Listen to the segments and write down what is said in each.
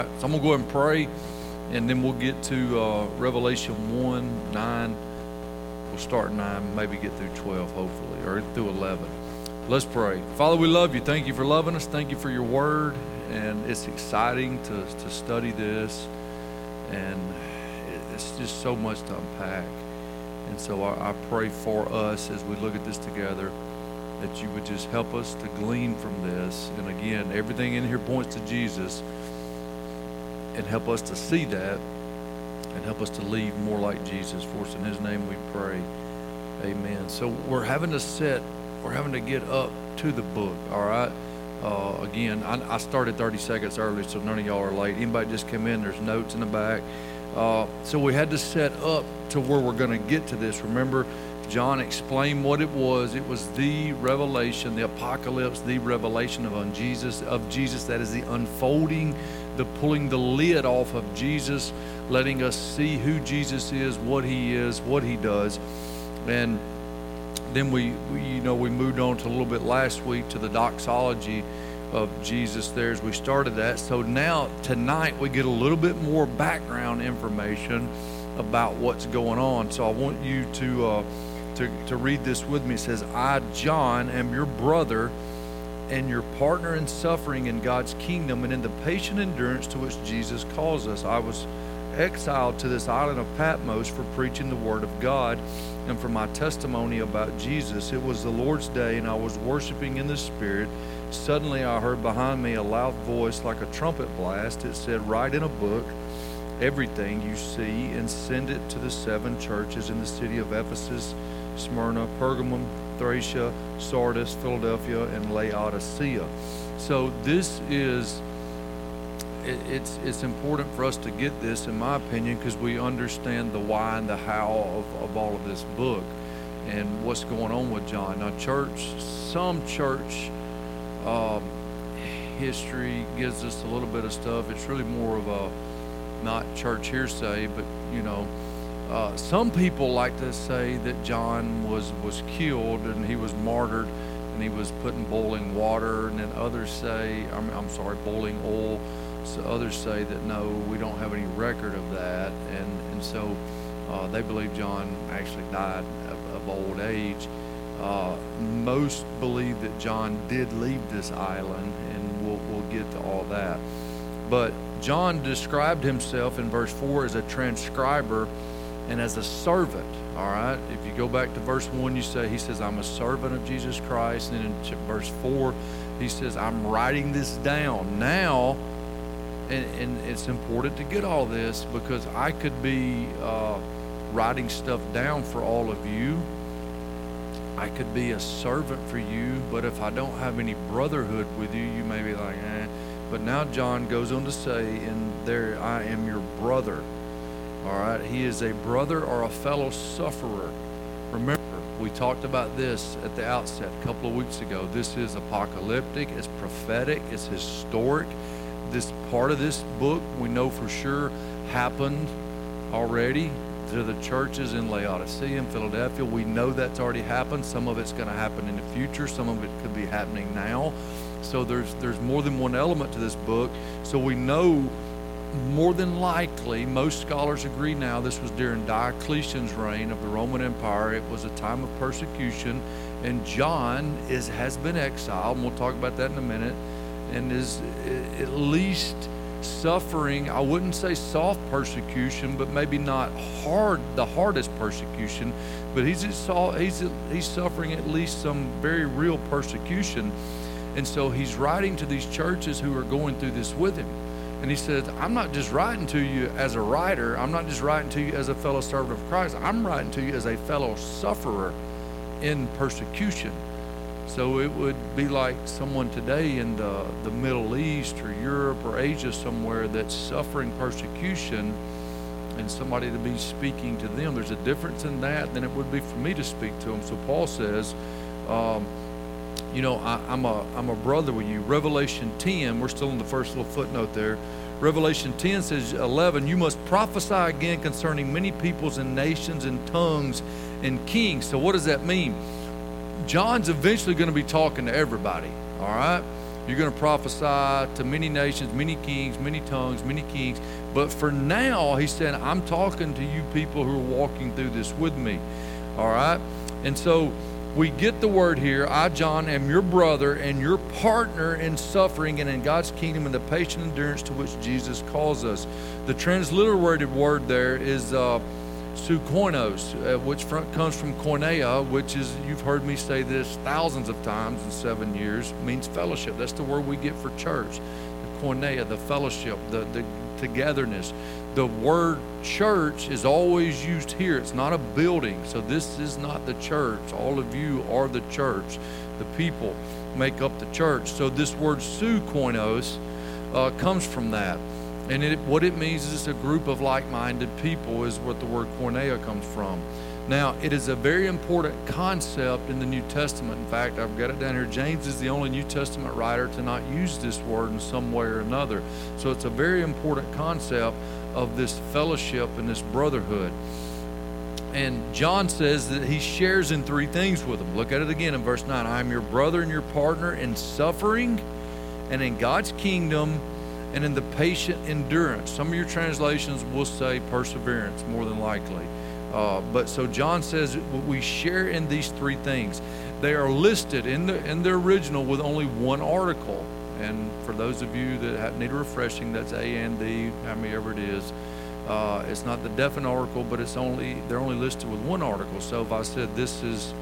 So I'm going to go ahead and pray, and then we'll get to Revelation 1, 9. We'll start 9, maybe get through 12, hopefully, or through 11. Let's pray. Father, we love you. Thank you for loving us. Thank you for your word. And it's exciting to study this. And it's just so much to unpack. And so I pray for us as we look at this together that you would just help us to glean from this. And again, everything in here points to Jesus. And help us to see that. And help us to lead more like Jesus. For us in his name we pray. Amen. So we're having to get up to the book, all right? Again, I started 30 seconds early, so none of y'all are late. Anybody just came in, there's notes in the back. So we had to set up to where we're going to get to this. Remember, John explained what it was. It was the revelation, the apocalypse, the revelation of Jesus. That is the unfolding, the pulling the lid off of Jesus, letting us see who Jesus is, what he does. And then we moved on to a little bit last week to the doxology of Jesus there as we started that. So now tonight we get a little bit more background information about what's going on. So I want you to read this with me. It says, I, John, am your brother and your partner in suffering in God's kingdom and in the patient endurance to which Jesus calls us. I was exiled to this island of Patmos for preaching the word of God and for my testimony about Jesus. It was the Lord's day, and I was worshiping in the Spirit. Suddenly I heard behind me a loud voice like a trumpet blast. It said, write in a book everything you see and send it to the 7 churches in the city of Ephesus, Smyrna, Pergamum, Thracia, Sardis, Philadelphia, and Laodicea. So this is, it's important for us to get this, in my opinion, because we understand the why and the how of all of this book and what's going on with John. Now, some church history gives us a little bit of stuff. It's really more of a, not church hearsay, but, some people like to say that John was killed and he was martyred and he was put in boiling water, and then others say, boiling oil. So others say that no, we don't have any record of that, and so they believe John actually died of old age. Most believe that John did leave this island, and we'll get to all that. But John described himself in verse 4 as a transcriber and as a servant. All right, if you go back to verse 1, he says, I'm a servant of Jesus Christ, and in verse 4, he says, I'm writing this down now. And it's important to get all this, because I could be writing stuff down for all of you. I could be a servant for you, but if I don't have any brotherhood with you, you may be like, eh. But now John goes on to say, in there, I am your brother. All right, he is a brother or a fellow sufferer. Remember, we talked about this at the outset a couple of weeks ago. This is apocalyptic, it's prophetic, it's historic. This part of this book we know for sure happened already to the churches in Laodicea and Philadelphia. We know that's already happened. Some of it's going to happen in the future. Some of it could be happening now. So there's more than one element to this book. So we know more than likely, most scholars agree now, this was during Diocletian's reign of the Roman Empire. It was a time of persecution, and John has been exiled, and we'll talk about that in a minute, and is at least suffering, I wouldn't say soft persecution, but maybe not the hardest persecution, but he's suffering at least some very real persecution. And so he's writing to these churches who are going through this with him. And he says, I'm not just writing to you as a writer, I'm not just writing to you as a fellow servant of Christ, I'm writing to you as a fellow sufferer in persecution. So it would be like someone today in the Middle East or Europe or Asia somewhere that's suffering persecution, and somebody to be speaking to them. There's a difference in that than it would be for me to speak to them. So Paul says, I'm a brother with you. Revelation 10, we're still in the first little footnote there. Revelation 10 says, 11, you must prophesy again concerning many peoples and nations and tongues and kings. So what does that mean? John's eventually going to be talking to everybody, all right? You're going to prophesy to many nations, many kings, many tongues, many kings. But for now, he said, I'm talking to you people who are walking through this with me. All right? And so we get the word here, I, John, am your brother and your partner in suffering and in God's kingdom and the patient endurance to which Jesus calls us. The transliterated word there is sukoinos, which comes from koinonia, which is, you've heard me say this thousands of times in 7 years, means fellowship. That's the word we get for church. The koinonia, the fellowship, the togetherness. The word church is always used here. It's not a building. So this is not the church. All of you are the church. The people make up the church. So this word sukoinos comes from that. And what it means is a group of like-minded people is what the word koinonia comes from. Now, it is a very important concept in the New Testament. In fact, I've got it down here. James is the only New Testament writer to not use this word in some way or another. So it's a very important concept of this fellowship and this brotherhood. And John says that he shares in three things with them. Look at it again in verse 9. I am your brother and your partner in suffering and in God's kingdom and in the patient endurance. Some of your translations will say perseverance, more than likely. But so John says we share in these three things. They are listed in the original with only one article. And for those of you that need a refreshing, that's A and D, how many ever it is. It's not the definite article, but they're only listed with one article. So if I said this is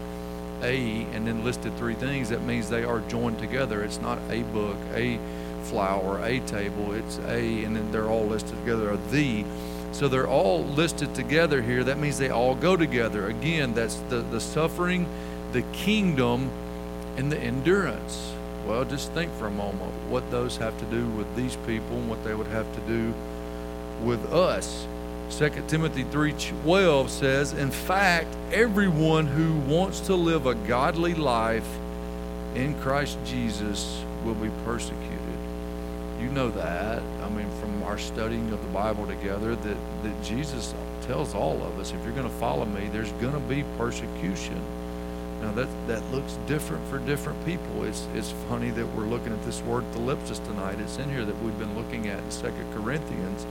A and then listed three things, that means they are joined together. It's not a book, a flower, a table. It's A, and then they're all listed together, or the. So they're all listed together here. That means they all go together. Again, that's the suffering, the kingdom, and the endurance. Well, just think for a moment what those have to do with these people and what they would have to do with us. 2 Timothy 3:12 says, in fact, everyone who wants to live a godly life in Christ Jesus will be persecuted. You know that. I mean, from our studying of the Bible together, that Jesus tells all of us, if you're going to follow me, there's going to be persecution. Now, that looks different for different people. It's funny that we're looking at this word thalipsis tonight. It's in here that we've been looking at in 2 Corinthians.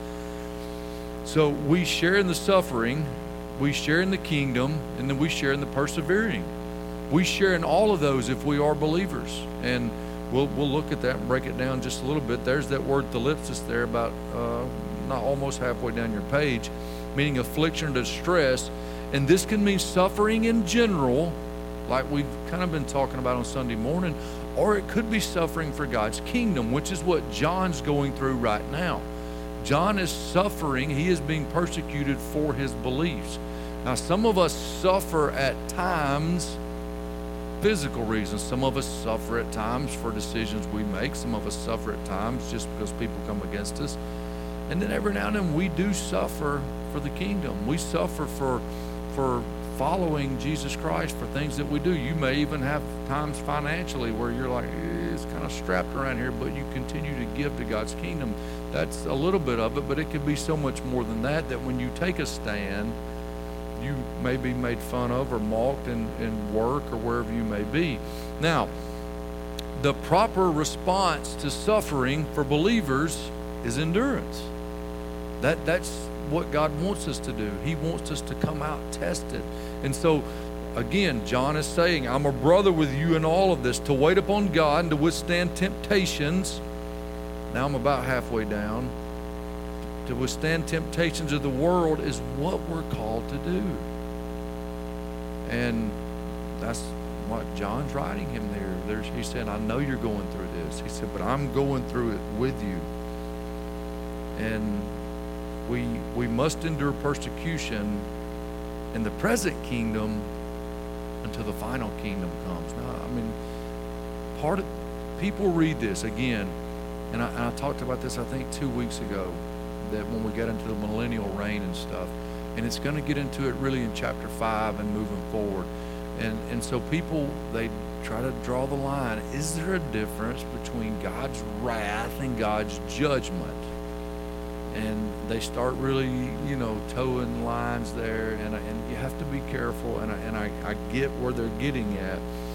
So we share in the suffering, we share in the kingdom, and then we share in the persevering. We share in all of those if we are believers. And we'll look at that and break it down just a little bit. There's that word thalipsis there about not almost halfway down your page, meaning affliction or distress. And this can mean suffering in general, like we've kind of been talking about on Sunday morning, or it could be suffering for God's kingdom, which is what John's going through right now. John is suffering. He is being persecuted for his beliefs. Now, some of us suffer at times, physical reasons. Some of us suffer at times for decisions we make. Some of us suffer at times just because people come against us. And then every now and then we do suffer for the kingdom. We suffer for following Jesus Christ, for things that we do. You may even have times financially where you're like, it's kind of strapped around here, but you continue to give to God's kingdom. That's a little bit of it, but it could be so much more than that, that when you take a stand, you may be made fun of or mocked in work or wherever you may be. Now, the proper response to suffering for believers is endurance. That's what God wants us to do. He wants us to come out tested. And so, again, John is saying, I'm a brother with you in all of this, to wait upon God and to withstand temptations. Now I'm about halfway down. To withstand temptations of the world is what we're called to do. And that's what John's writing him there. He said, I know you're going through this. He said, but I'm going through it with you. And we must endure persecution in the present kingdom until the final kingdom comes. Now, I mean, part of people read this again, and I talked about this, I think, 2 weeks ago, that when we get into the millennial reign and stuff, and it's going to get into it really in chapter 5 and moving forward. And so people, they try to draw the line. Is there a difference between God's wrath and God's judgment? And they start really, towing lines there, and you have to be careful, and I get where they're getting at.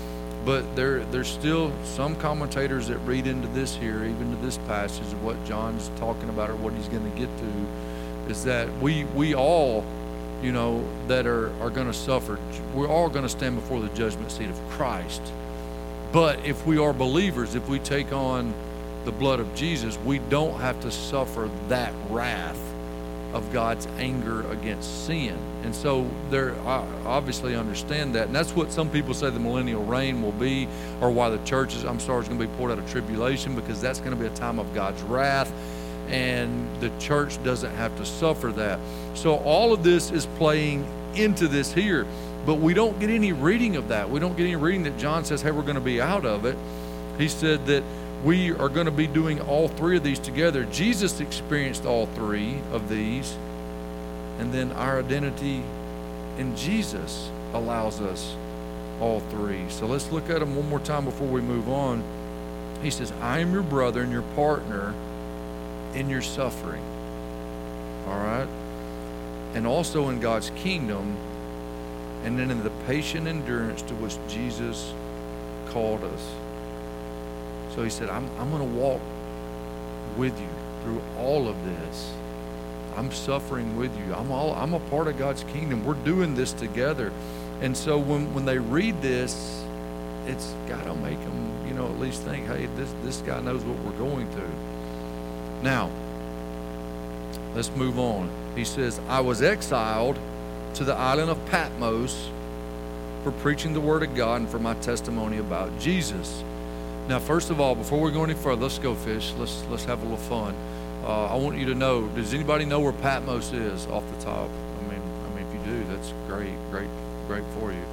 But there's still some commentators that read into this here, even to this passage of what John's talking about or what he's going to get to, is that we all, that are going to suffer, we're all going to stand before the judgment seat of Christ. But if we are believers, if we take on the blood of Jesus, we don't have to suffer that wrath of God's anger against sin. And so I obviously understand that. And that's what some people say the millennial reign will be, or why the church is going to be poured out of tribulation, because that's going to be a time of God's wrath, and the church doesn't have to suffer that. So all of this is playing into this here, but we don't get any reading of that. We don't get any reading that John says, hey, we're going to be out of it. He said that we are going to be doing all three of these together. Jesus experienced all three of these, and then our identity in Jesus allows us all three. So let's look at them one more time before we move on. He says, I am your brother and your partner in your suffering. All right? And also in God's kingdom, and then in the patient endurance to which Jesus called us. So he said, I'm going to walk with you through all of this. I'm suffering with you. I'm a part of God's kingdom. We're doing this together. And so when they read this, it's got to make them, at least think, hey, this guy knows what we're going through. Now, let's move on. He says, I was exiled to the island of Patmos for preaching the word of God and for my testimony about Jesus. Now, first of all, before we go any further, let's go fish. Let's have a little fun. I want you to know, does anybody know where Patmos is off the top? I mean, if you do, that's great for you.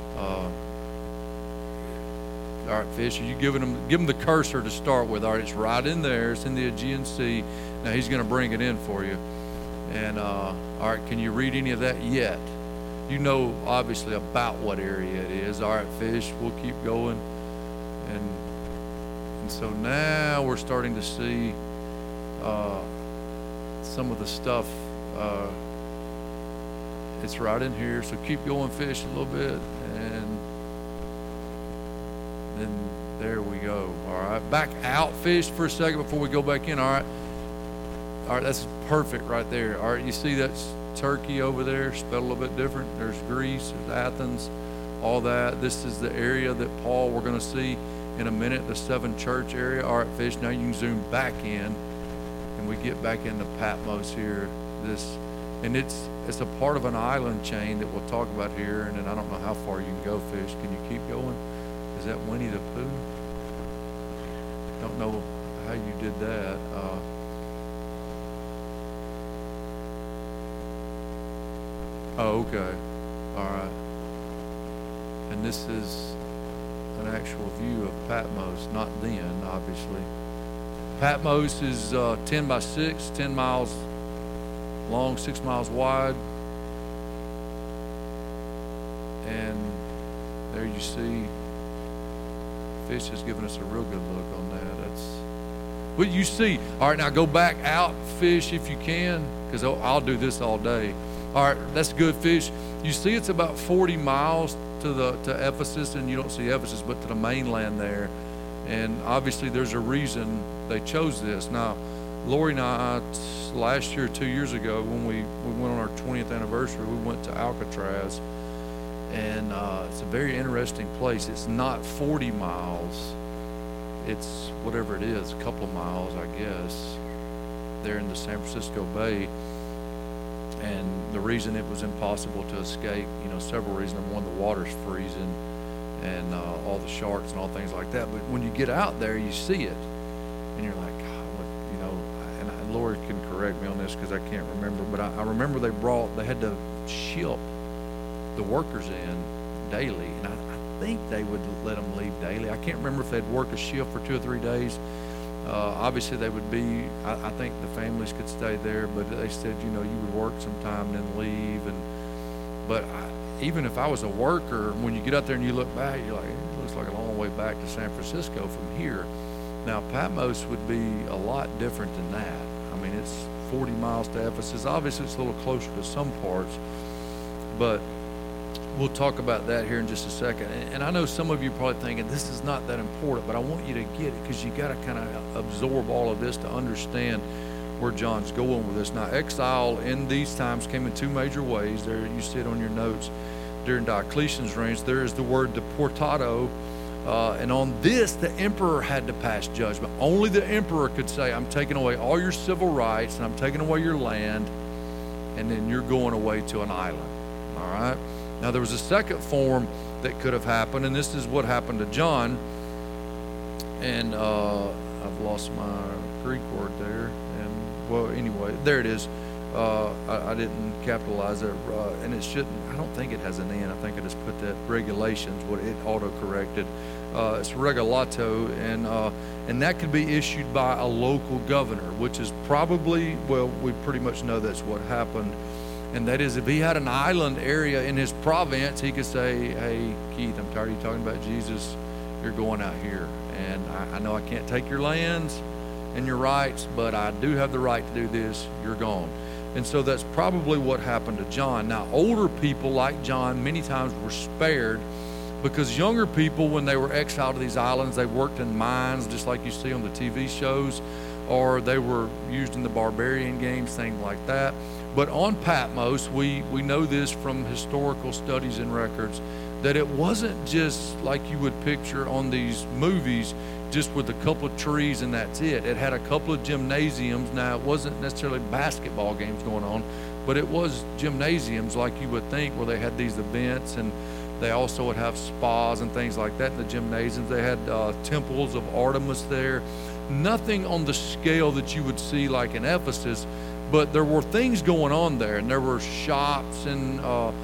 All right, fish, are you give them the cursor to start with? All right, it's right in there. It's in the Aegean Sea. Now, he's going to bring it in for you. And, all right, can you read any of that yet? You know, obviously, about what area it is. All right, fish, we'll keep going. And so now we're starting to see some of the stuff. It's right in here. So keep going, fish, a little bit. And then there we go. All right. Back out, fish, for a second before we go back in. All right. All right. That's perfect right there. All right. You see that's Turkey over there, spelled a little bit different. There's Greece, there's Athens, all that. This is the area that Paul, we're going to see in a minute, the 7 church area. All right, fish, now you can zoom back in, and we get back into Patmos here. And it's a part of an island chain that we'll talk about here, and then I don't know how far you can go, fish. Can you keep going? Is that Winnie the Pooh? Don't know how you did that. Oh, okay. All right. And this is an actual view of Patmos, not then, obviously. Patmos is 10 by 6, 10 miles long, 6 miles wide. And there you see, fish has given us a real good look on that. That's what you see. All right, now go back out, fish, if you can, because I'll do this all day. All right, that's good, fish. You see it's about 40 miles to Ephesus, and you don't see Ephesus, but to the mainland there. And obviously there's a reason they chose this. Now, Lori and I, last year, 2 years ago, when we went on our 20th anniversary, we went to Alcatraz. And it's a very interesting place. It's not 40 miles. It's whatever it is, a couple of miles, I guess, there in the San Francisco Bay. And the reason it was impossible to escape, several reasons. Number one, the water's freezing and all the sharks and all things like that. But when you get out there, you see it. And you're like, God, and Lori can correct me on this because I can't remember. But I remember they had to ship the workers in daily. And I think they would let them leave daily. I can't remember if they'd work a shift for 2 or 3 days. Obviously, they would be, I think the families could stay there, but they said, you would work sometime and then leave. But even if I was a worker, when you get out there and you look back, you're like, it looks like a long way back to San Francisco from here. Now, Patmos would be a lot different than that. I mean, it's 40 miles to Ephesus. Obviously, it's a little closer to some parts, but we'll talk about that here in just a second. And I know some of you are probably thinking this is not that important, but I want you to get it because you got to kind of absorb all of this to understand where John's going with this. Now, exile in these times came in two major ways. There, you see it on your notes. During Diocletian's reign, there is the word deportado, and on this, the emperor had to pass judgment. Only the emperor could say, I'm taking away all your civil rights, and I'm taking away your land, and then you're going away to an island. All right? Now, there was a second form that could have happened, and this is what happened to John. And I've lost my Greek word there. And, well, anyway, there it is. I didn't capitalize it, and it shouldn't. I don't think it has an N. I think I just put that regulations, what it auto-corrected. It's regulato, and that could be issued by a local governor, which is probably, well, we pretty much know that's what happened. And that is, if he had an island area in his province, he could say, hey, Keith, I'm tired of you talking about Jesus. You're going out here. And I know I can't take your lands and your rights, but I do have the right to do this. You're gone. And so that's probably what happened to John. Now, older people like John many times were spared because younger people, when they were exiled to these islands, they worked in mines, just like you see on the TV shows, or they were used in the barbarian games, things like that. But on Patmos, we know this from historical studies and records, that it wasn't just like you would picture on these movies, just with a couple of trees and that's it. It had a couple of gymnasiums. Now, it wasn't necessarily basketball games going on, but it was gymnasiums like you would think, where they had these events, and they also would have spas and things like that in the gymnasiums. They had temples of Artemis there. Nothing on the scale that you would see like in Ephesus, but there were things going on there, and there were shops and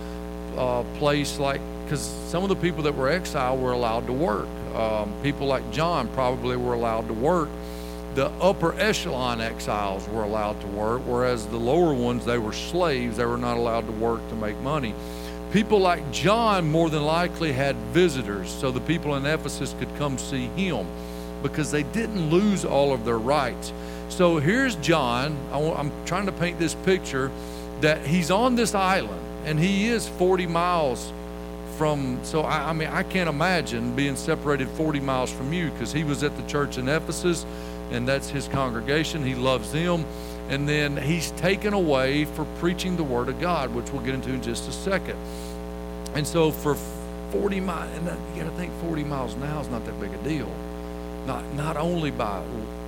place like, because some of the people that were exiled were allowed to work. People like John probably were allowed to work. The upper echelon exiles were allowed to work, whereas the lower ones, they were slaves. They were not allowed to work to make money. People like John more than likely had visitors, so the people in Ephesus could come see him because they didn't lose all of their rights. So here's John. I'm trying to paint this picture that he's on this island, and he is 40 miles from, so I mean, I can't imagine being separated 40 miles from you, because he was at the church in Ephesus, and that's his congregation. He loves them. And then he's taken away for preaching the word of God, which we'll get into in just a second. And so for 40 miles, and you got to think 40 miles now is not that big a deal. Not only by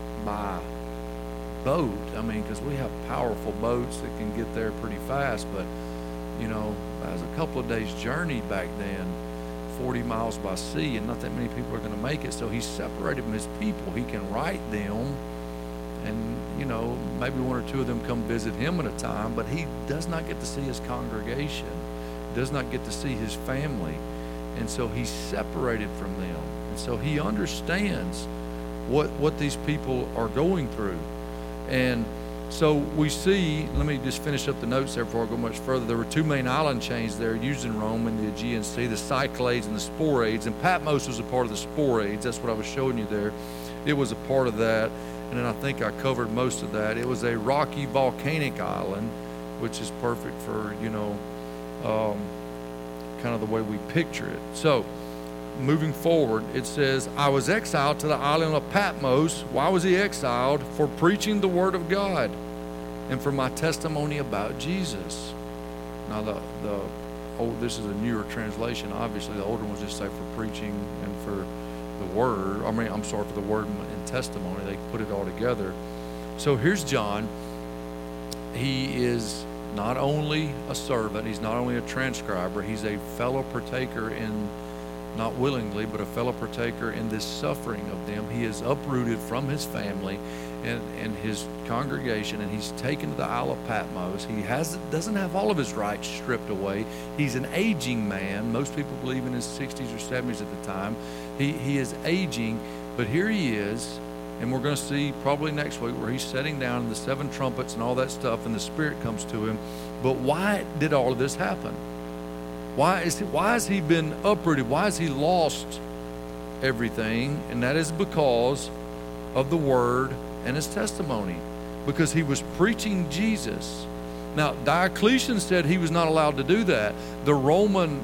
boat, I mean, because we have powerful boats that can get there pretty fast, but you know, that was a couple of days journey back then, 40 miles by sea, and not that many people are going to make it. So he's separated from his people. He can write them, and you know, maybe one or two of them come visit him at a time, but he does not get to see his congregation, does not get to see his family, and so he's separated from them. And so he understands what these people are going through. And so we see, let me just finish up the notes there before I go much further. There were two main island chains there used in Rome in the Aegean Sea, the Cyclades and the Sporades. And Patmos was a part of the Sporades. That's what I was showing you there. It was a part of that. And then I think I covered most of that. It was a rocky volcanic island, which is perfect for, you know, kind of the way we picture it. So moving forward, it says, I was exiled to the island of Patmos. Why was he exiled? For preaching the word of God and for my testimony about Jesus. Now, this is a newer translation. Obviously, the older ones just say for preaching and for the word. I mean, I'm sorry, for the word and testimony. They put it all together. So here's John. He is not only a servant, he's not only a transcriber, he's a fellow partaker in, not willingly, but a fellow partaker in this suffering of them. He is uprooted from his family and his congregation, and he's taken to the Isle of Patmos. He doesn't have all of his rights stripped away. He's an aging man. Most people believe in his 60s or 70s at the time. He is aging, but here he is, and we're going to see probably next week where he's sitting down and the seven trumpets and all that stuff, and the Spirit comes to him. But why did all of this happen? Why has he been uprooted? Why has he lost everything? And that is because of the word and his testimony, because he was preaching Jesus. Now, Diocletian said he was not allowed to do that. The Roman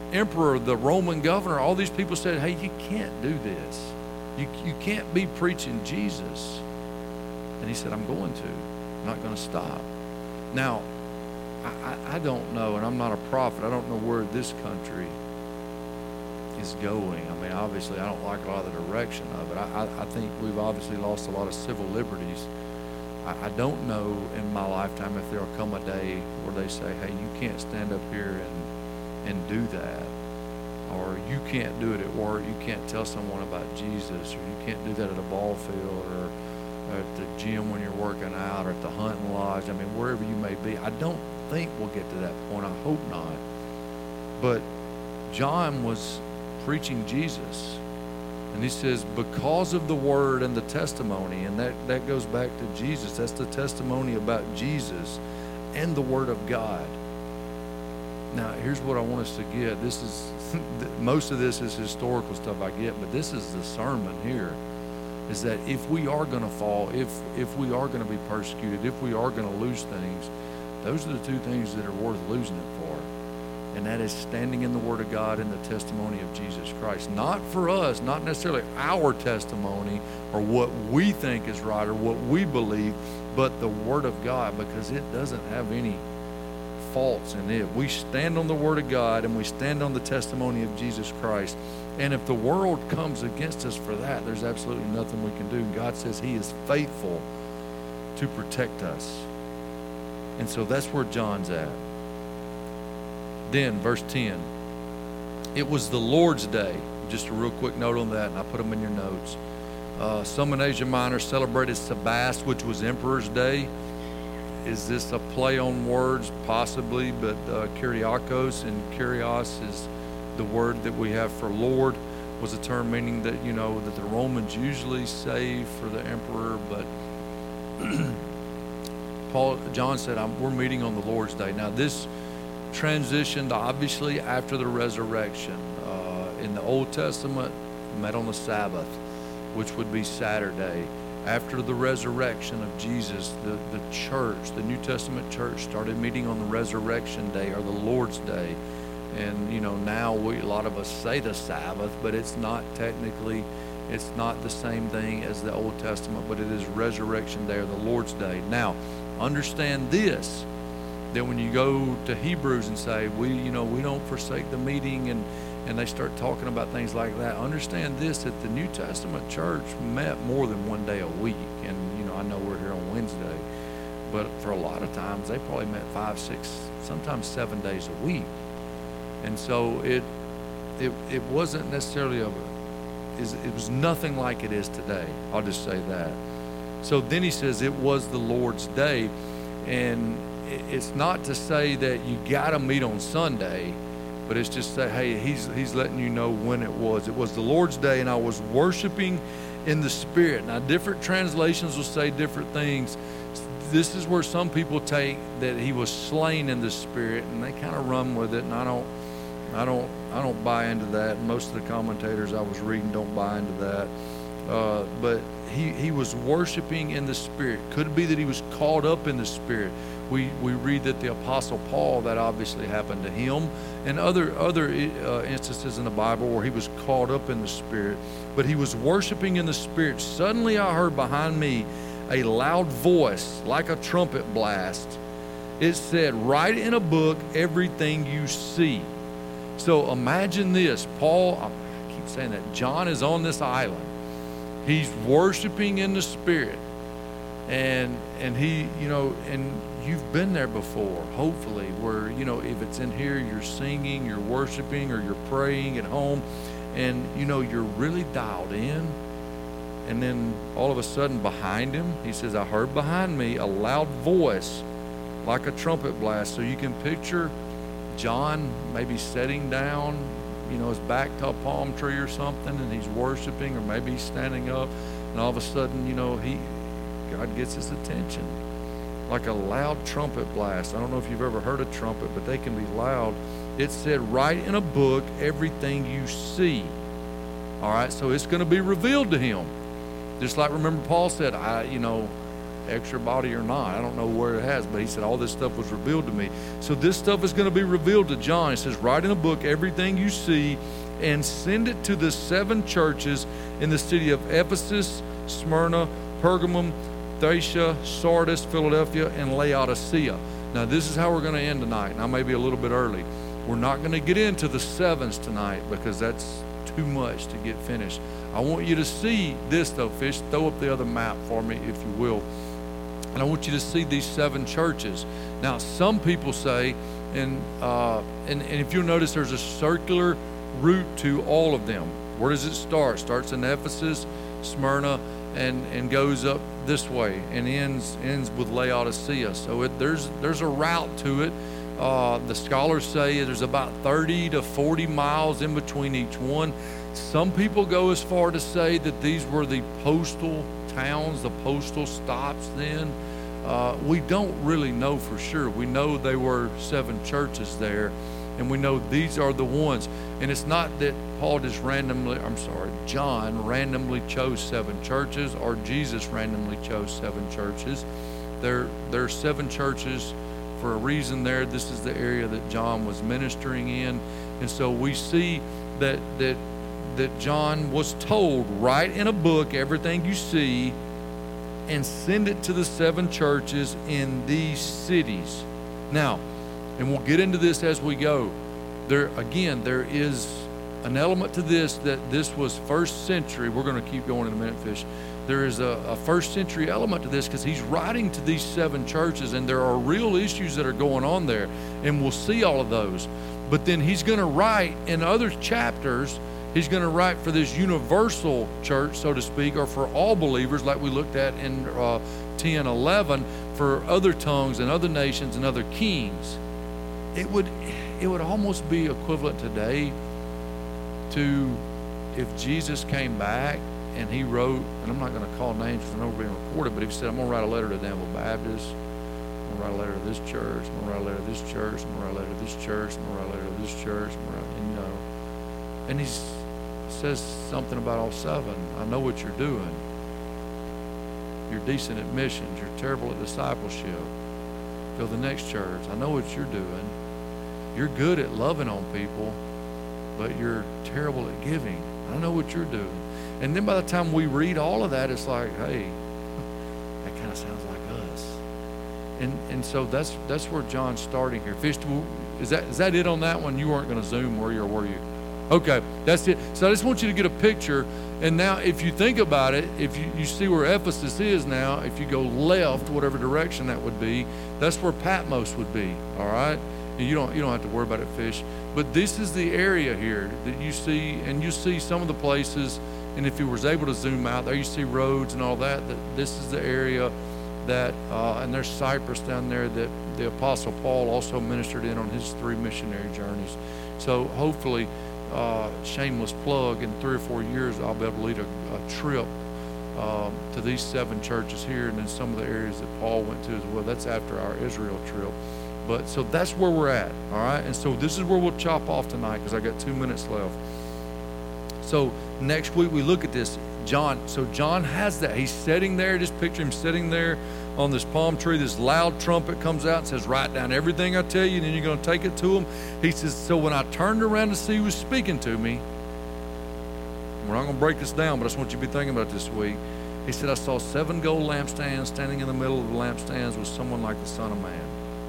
emperor, the Roman governor, all these people said, hey, you can't do this. You can't be preaching Jesus. And he said, I'm going to. I'm not going to stop. Now, I don't know, and I'm not a prophet. I don't know where this country is going. I mean, obviously, I don't like a lot of the direction of it. I think we've obviously lost a lot of civil liberties. I don't know in my lifetime if there'll come a day where they say, hey, you can't stand up here and do that. Or you can't do it at work. You can't tell someone about Jesus. Or you can't do that at a ball field or at the gym when you're working out or at the hunting lodge. I mean, wherever you may be. I don't think we'll get to that point. I hope not. But John was preaching Jesus. And he says, because of the word and the testimony, and that goes back to Jesus. That's the testimony about Jesus and the word of God. Now, here's what I want us to get. This is, most of this is historical stuff I get, but this is the sermon here, is that if we are going to fall, if we are going to be persecuted, if we are going to lose things, those are the two things that are worth losing it for. And that is standing in the Word of God and the testimony of Jesus Christ. Not for us, not necessarily our testimony or what we think is right or what we believe, but the Word of God, because it doesn't have any faults in it. We stand on the Word of God and we stand on the testimony of Jesus Christ. And if the world comes against us for that, there's absolutely nothing we can do. God says He is faithful to protect us. And so that's where John's at. Then, verse 10, it was the Lord's Day. Just a real quick note on that, and I put them in your notes. Some in Asia Minor celebrated Sabbath, which was Emperor's Day. Is this a play on words? Possibly, but Kyriakos, and Kyrios is the word that we have for Lord, was a term meaning that, that the Romans usually say for the emperor, but John said, we're meeting on the Lord's Day. Now, this transitioned obviously after the resurrection. In the Old Testament, met on the Sabbath, which would be Saturday. After the resurrection of Jesus, the church, the New Testament church, started meeting on the resurrection day or the Lord's Day. And now a lot of us say the Sabbath, but it's not technically, it's not the same thing as the Old Testament, but it is resurrection day or the Lord's Day. Now, understand this, that when you go to Hebrews and say, we don't forsake the meeting, and they start talking about things like that, understand this, that the New Testament church met more than one day a week. And, I know we're here on Wednesday, but for a lot of times they probably met 5, 6, sometimes 7 days a week. And so it wasn't necessarily it was nothing like it is today. I'll just say that. So then he says it was the Lord's Day, and it's not to say that you got to meet on Sunday, but it's just that, hey, he's letting you know when it was. It was the Lord's Day, and I was worshiping in the Spirit. Now, different translations will say different things. This is where some people take that he was slain in the Spirit, and they kind of run with it, and I don't buy into that. Most of the commentators I was reading don't buy into that. But he was worshiping in the Spirit. Could it be that he was caught up in the Spirit? We read that the Apostle Paul, that obviously happened to him, and other instances in the Bible where he was caught up in the Spirit. But he was worshiping in the Spirit. Suddenly I heard behind me a loud voice like a trumpet blast. It said, write in a book everything you see. So imagine this. Paul, I keep saying that, John is on this island. He's worshiping in the Spirit. And he, and you've been there before, hopefully, where, if it's in here, you're singing, you're worshiping, or you're praying at home, and, you're really dialed in. And then all of a sudden behind him, he says, I heard behind me a loud voice like a trumpet blast. So you can picture John maybe sitting down, his back to a palm tree or something, and he's worshiping, or maybe he's standing up, and all of a sudden, God gets his attention. Like a loud trumpet blast. I don't know if you've ever heard a trumpet, but they can be loud. It said, write in a book everything you see. All right, so it's going to be revealed to him. Just like, remember, Paul said, extra body or not. I don't know where it has, but he said all this stuff was revealed to me. So this stuff is going to be revealed to John. He says, write in a book everything you see and send it to the 7 churches in the city of Ephesus, Smyrna, Pergamum, Thyatira, Sardis, Philadelphia, and Laodicea. Now this is how we're going to end tonight, and I may be a little bit early. We're not going to get into the 7s tonight because that's too much to get finished. I want you to see this though, Fish. Throw up the other map for me, if you will. And I want you to see these 7 churches. Now, some people say, and if you'll notice, there's a circular route to all of them. Where does it start? Starts in Ephesus, Smyrna, and goes up this way and ends with Laodicea. So there's a route to it. The scholars say there's about 30 to 40 miles in between each one. Some people go as far to say that these were the postal towns, the postal stops then. We don't really know for sure. We know they were 7 churches there, and we know these are the ones. And it's not that John randomly chose 7 churches, or Jesus randomly chose 7 churches. There are 7 churches for a reason there. This is the area that John was ministering in. And so we see that John was told, write in a book everything you see and send it to the 7 churches in these cities. Now, and we'll get into this as we go. There is an element to this that this was first century. We're going to keep going in a minute, Fish. There is a first century element to this because he's writing to these 7 churches, and there are real issues that are going on there, and we'll see all of those. But then he's going to write in other chapters, he's going to write for this universal church, so to speak, or for all believers, like we looked at in 10:11, for other tongues and other nations and other kings. It would almost be equivalent today to if Jesus came back and he wrote, and I'm not going to call names because I know we're being recorded, but if he said, I'm going to write a letter to Danville Baptist, I'm going to write a letter to this church, I'm going to write a letter to this church, I'm going to write a letter to this church, I'm going to write a letter to this church, and he says something about all 7. I know what you're doing. You're decent at missions. You're terrible at discipleship. Go to the next church. I know what you're doing. You're good at loving on people, but you're terrible at giving. I know what you're doing. And then by the time we read all of that, it's like, hey, that kind of sounds like us. And so that's where John's starting here. Fish, is that it on that one? You weren't going to zoom, were you, or were you? Okay, that's it. So I just want you to get a picture. And now if you think about it, if you see where Ephesus is now, if you go left, whatever direction that would be, that's where Patmos would be, all right? And you don't have to worry about it, Fish. But this is the area here that you see, and you see some of the places, and if you was able to zoom out there, you see roads and all that this is the area that, and there's Cyprus down there that the Apostle Paul also ministered in on his 3 missionary journeys. So hopefully, shameless plug, in 3 or 4 years, I'll be able to lead a trip to these 7 churches here, and then some of the areas that Paul went to as well. That's after our Israel trip. But so that's where we're at, all right? And so this is where we'll chop off tonight because I got 2 minutes left. So next week we look at this. John has that. He's sitting there. Just picture him sitting there on this palm tree. This loud trumpet comes out and says, write down everything I tell you, and then you're going to take it to him. He says, so when I turned around to see who was speaking to me, we're not going to break this down, but I just want you to be thinking about it this week. He said, I saw 7 gold lampstands. Standing in the middle of the lampstands was someone like the Son of Man.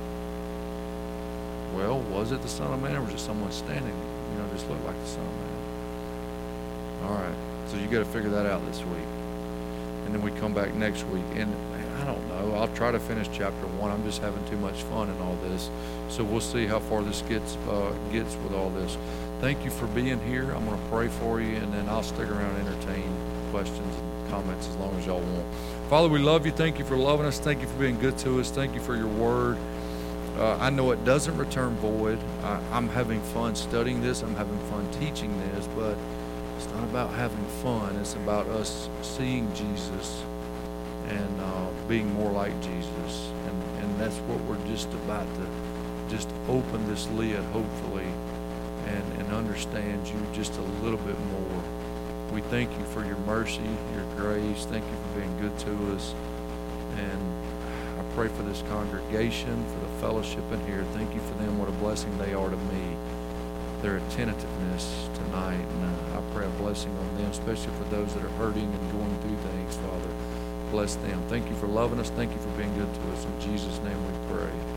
Well, was it the Son of Man, or was it someone standing, just looked like the Son of Man? All right. So you got to figure that out this week. And then we come back next week. And I don't know. I'll try to finish chapter 1. I'm just having too much fun in all this. So we'll see how far this gets with all this. Thank you for being here. I'm going to pray for you, and then I'll stick around and entertain questions and comments as long as y'all want. Father, we love you. Thank you for loving us. Thank you for being good to us. Thank you for your word. I know it doesn't return void. I'm having fun studying this. I'm having fun teaching this, but it's not about having fun. It's about us seeing Jesus and being more like Jesus. And that's what we're just about to just open this lid, hopefully, and understand you just a little bit more. We thank you for your mercy, your grace. Thank you for being good to us. And I pray for this congregation, for the fellowship in here. Thank you for them. What a blessing they are to me. Their attentiveness tonight. And I pray a blessing on them, especially for those that are hurting and going through things, Father. Bless them. Thank you for loving us. Thank you for being good to us. In Jesus' name we pray.